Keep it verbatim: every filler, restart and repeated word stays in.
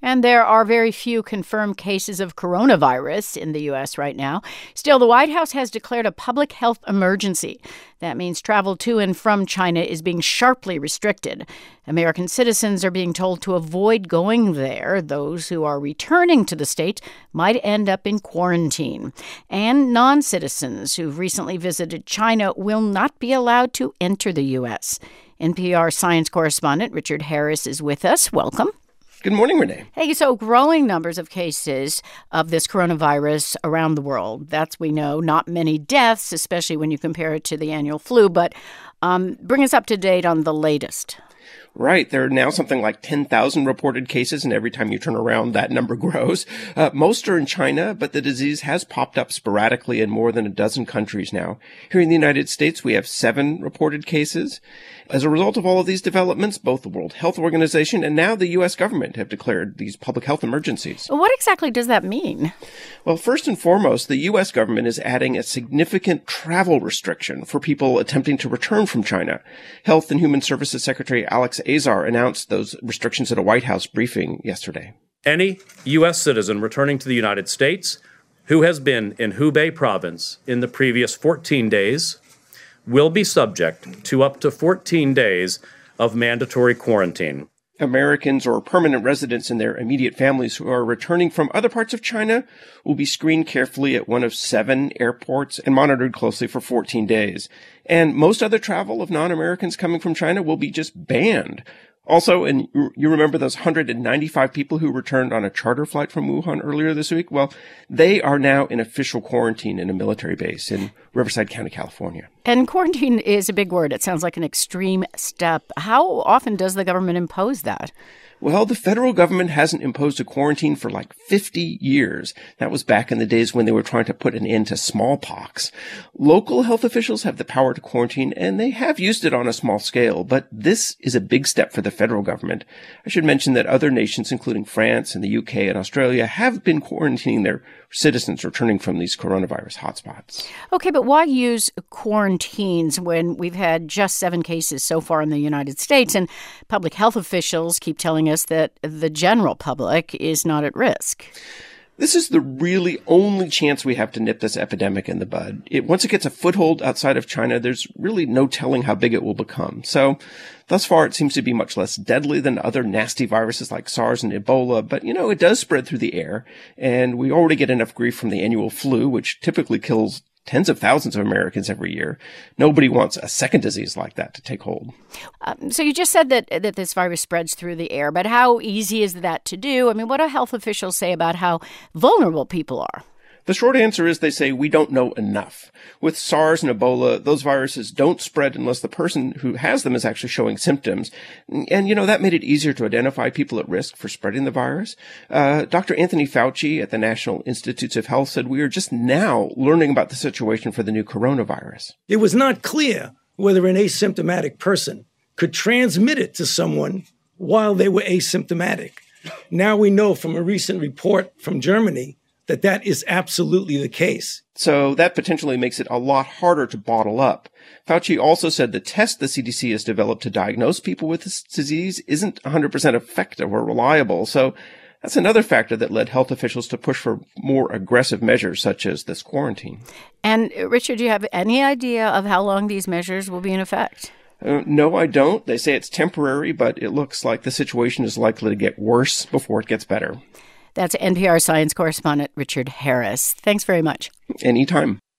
And there are very few confirmed cases of coronavirus in the U S right now. Still, the White House has declared a public health emergency. That means travel to and from China is being sharply restricted. American citizens are being told to avoid going there. Those who are returning to the state might end up in quarantine. And non-citizens who've recently visited China will not be allowed to enter the U S. N P R science correspondent Richard Harris is with us. Welcome. Good morning, Renee. Hey, so growing numbers of cases of this coronavirus around the world. That's, we know, not many deaths, especially when you compare it to the annual flu. But um, bring us up to date on the latest. Right. There are now something like ten thousand reported cases, and every time you turn around, that number grows. Uh, most are in China, but the disease has popped up sporadically in more than a dozen countries now. Here in the United States, we have seven reported cases. As a result of all of these developments, both the World Health Organization and now the U S government have declared these public health emergencies. What exactly does that mean? Well, first and foremost, the U S government is adding a significant travel restriction for people attempting to return from China. Health and Human Services Secretary Alex Azar announced those restrictions at a White House briefing yesterday. Any U S citizen returning to the United States who has been in Hubei province in the previous fourteen days will be subject to up to fourteen days of mandatory quarantine. Americans or permanent residents and their immediate families who are returning from other parts of China will be screened carefully at one of seven airports and monitored closely for fourteen days. And most other travel of non-Americans coming from China will be just banned. Also, and you remember those one hundred ninety-five people who returned on a charter flight from Wuhan earlier this week? Well, they are now in official quarantine in a military base in Riverside County, California. And quarantine is a big word. It sounds like an extreme step. How often does the government impose that? Well, the federal government hasn't imposed a quarantine for like fifty years. That was back in the days when they were trying to put an end to smallpox. Local health officials have the power to quarantine, and they have used it on a small scale, but this is a big step for the federal government. I should mention that other nations, including France and the U K and Australia, have been quarantining their citizens returning from these coronavirus hotspots. Okay, but why use quarantines when we've had just seven cases so far in the United States, and public health officials keep telling us that the general public is not at risk? This is the really only chance we have to nip this epidemic in the bud. It, once it gets a foothold outside of China, there's really no telling how big it will become. So thus far, it seems to be much less deadly than other nasty viruses like SARS and Ebola. But, you know, it does spread through the air. And we already get enough grief from the annual flu, which typically kills tens of thousands of Americans every year. Nobody wants a second disease like that to take hold. Um, so you just said that that this virus spreads through the air, but how easy is that to do? I mean, what do health officials say about how vulnerable people are? The short answer is they say we don't know enough. With SARS and Ebola, those viruses don't spread unless the person who has them is actually showing symptoms. And, you know, that made it easier to identify people at risk for spreading the virus. Uh, Doctor Anthony Fauci at the National Institutes of Health said we are just now learning about the situation for the new coronavirus. It was not clear whether an asymptomatic person could transmit it to someone while they were asymptomatic. Now we know from a recent report from Germany that that is absolutely the case. So that potentially makes it a lot harder to bottle up. Fauci also said the test the C D C has developed to diagnose people with this disease isn't one hundred percent effective or reliable. So that's another factor that led health officials to push for more aggressive measures such as this quarantine. And Richard, do you have any idea of how long these measures will be in effect? Uh, no, I don't. They say it's temporary, but it looks like the situation is likely to get worse before it gets better. That's N P R science correspondent Richard Harris. Thanks very much. Anytime.